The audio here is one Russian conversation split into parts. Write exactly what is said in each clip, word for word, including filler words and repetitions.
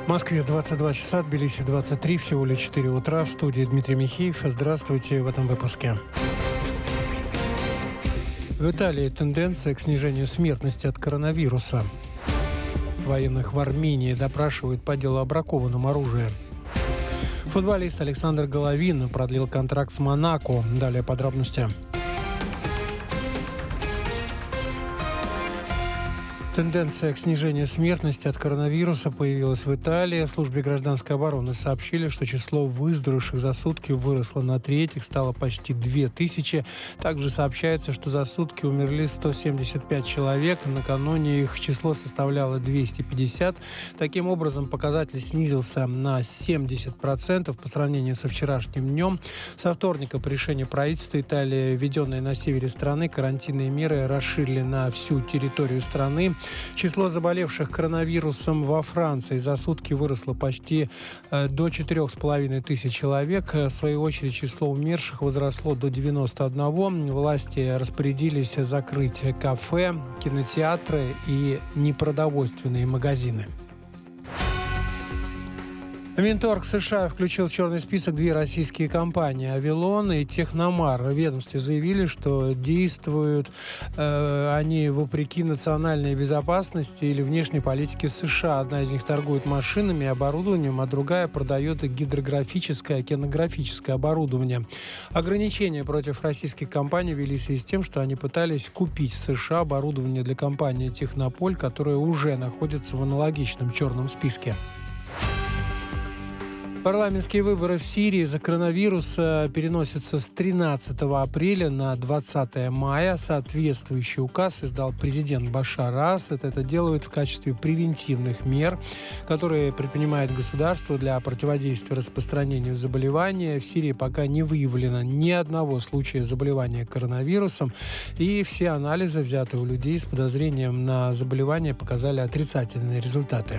В Москве двадцать два часа, Тбилиси двадцать три, всего лишь четыре утра. В студии Дмитрий Михеев. Здравствуйте в этом выпуске. В Италии тенденция к снижению смертности от коронавируса. Военных в Армении допрашивают по делу о бракованном оружии. Футболист Александр Головин продлил контракт с Монако. Далее подробности. Тенденция к снижению смертности от коронавируса появилась в Италии. В службе гражданской обороны сообщили, что число выздоровевших за сутки выросло на треть, их стало почти две тысячи. Также сообщается, что за сутки умерли сто семьдесят пять человек. Накануне их число составляло двести пятьдесят. Таким образом, показатель снизился на семьдесят процентов по сравнению со вчерашним днем. Со вторника по решению правительства Италии, введенные на севере страны, карантинные меры расширили на всю территорию страны. Число заболевших коронавирусом во Франции за сутки выросло почти э, до четырех с половиной тысяч человек. В свою очередь, число умерших возросло до девяноста одного. Власти распорядились закрыть кафе, кинотеатры и непродовольственные магазины. Минторг США включил в черный список две российские компании «Авилон» и «Техномар». В ведомстве заявили, что действуют э, они вопреки национальной безопасности или внешней политике США. Одна из них торгует машинами и оборудованием, а другая продает гидрографическое, океанографическое оборудование. Ограничения против российских компаний велись в связи с тем, что они пытались купить в США оборудование для компании «Технополь», которая уже находится в аналогичном черном списке. Парламентские выборы в Сирии из-за коронавируса переносятся с тринадцатого апреля на двадцатое мая. Соответствующий указ издал президент Башар Асад. Это делают в качестве превентивных мер, которые предпринимает государство для противодействия распространению заболевания. В Сирии пока не выявлено ни одного случая заболевания коронавирусом, и все анализы, взятые у людей с подозрением на заболевание, показали отрицательные результаты.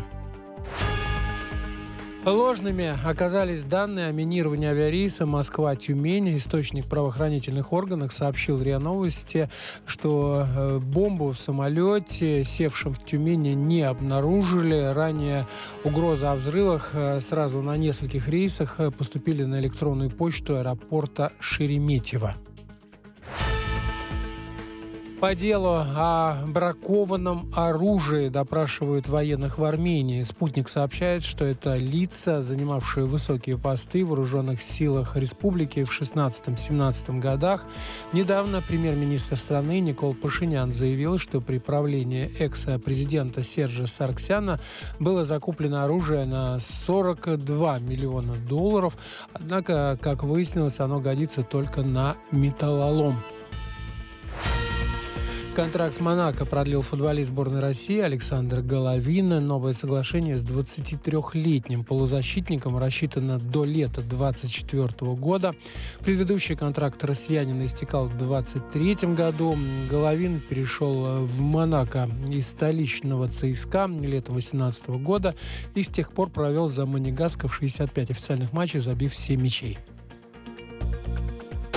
Ложными оказались данные о минировании авиарейса Москва-Тюмень. Источник в правоохранительных органах сообщил РИА Новости, что бомбу в самолете, севшем в Тюмени, не обнаружили. Ранее угрозы о взрывах сразу на нескольких рейсах поступили на электронную почту аэропорта Шереметьево. По делу о бракованном оружии допрашивают военных в Армении. «Спутник» сообщает, что это лица, занимавшие высокие посты в вооруженных силах республики в шестнадцатом-семнадцатом годах. Недавно премьер-министр страны Никол Пашинян заявил, что при правлении экс-президента Сержа Саргсяна было закуплено оружие на сорок два миллиона долларов. Однако, как выяснилось, оно годится только на металлолом. Контракт с Монако продлил футболист сборной России Александр Головин. Новое соглашение с двадцатитрёхлетним полузащитником рассчитано до лета двадцать четвёртого года. Предыдущий контракт россиянина истекал в двадцать третьем году. Головин перешел в Монако из столичного ЦСКА летом восемнадцатого года и с тех пор провел за Монегасков шестьдесят пять официальных матчей, забив семь мячей.